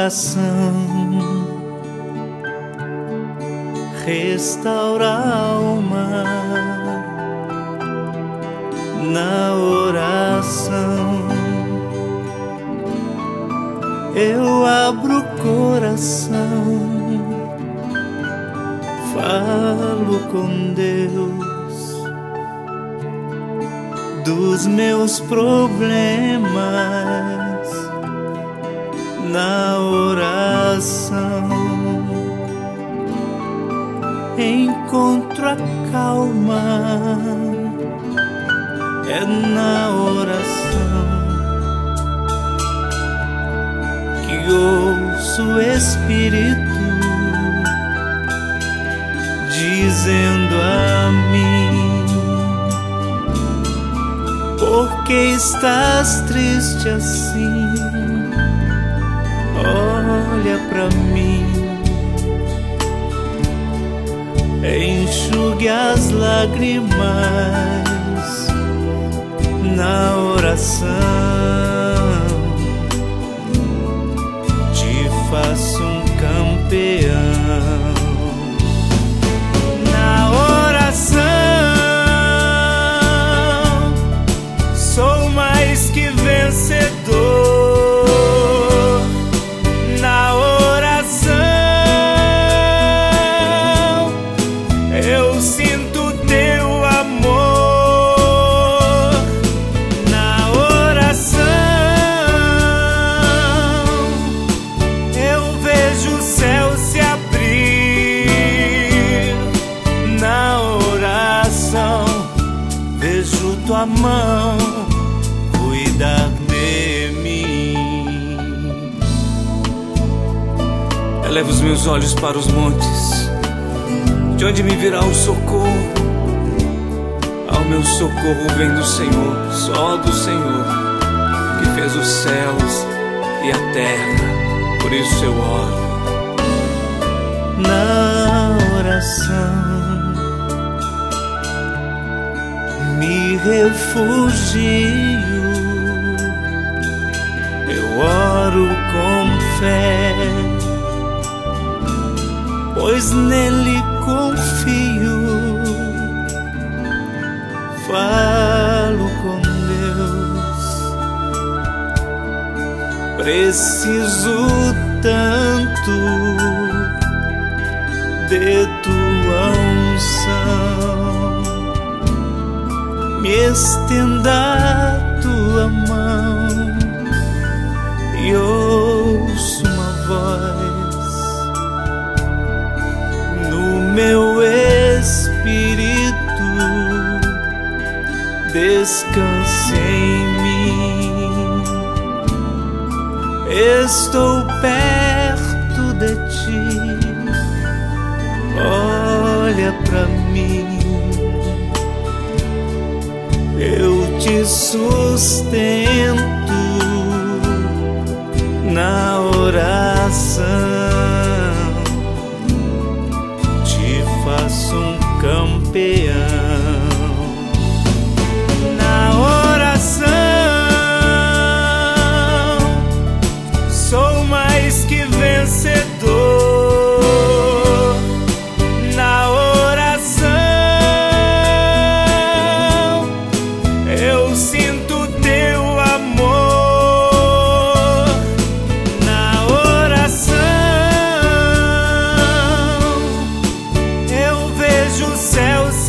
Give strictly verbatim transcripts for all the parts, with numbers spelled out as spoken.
oração restaura a alma. Na oração eu abro o coração, falo com Deus dos meus problemas. Na oração encontro a calma. É na oração que ouço o Espírito dizendo a mim: por que estás triste assim? Olha pra mim, enxugue as lágrimas. Na oração te faço um campeão. Na oração sou mais que vencedor. Na oração eu sinto teu amor. Na oração eu vejo o céu se abrir. Na oração vejo tua mão cuidar de mim. Elevo os meus olhos para os montes, de onde me virá o socorro? Ao meu socorro vem do Senhor, só do Senhor, que fez os céus e a terra. Por isso eu oro. Na oração me refugio. Eu oro com fé, pois nele confio. Falo com Deus, preciso tanto de tua unção. Me estenda a tua mão e ouço uma voz no meu espírito: descanse em mim. Estou perto de ti, olha pra mim. Eu te sustento na oração, te faço um campeão. Na oração sou mais que vencedor. Na oração eu sinto teu amor. Na oração eu vejo o céu se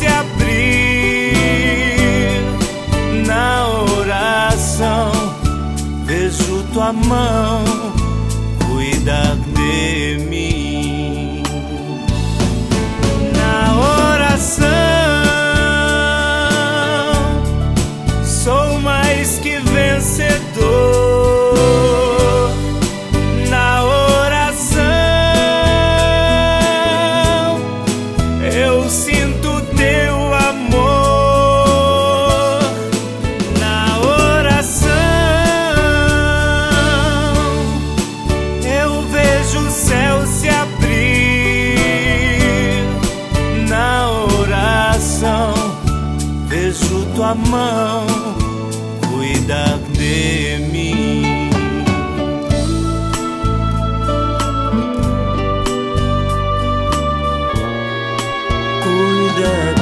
abrir. Na oração vejo tua mão cuidar de mim. Na oração sou mais que vencedor. Na oração eu sinto teu amor. Na oração eu vejo o céu se abrir. Na oração vejo tua mão cuidar de mim. vida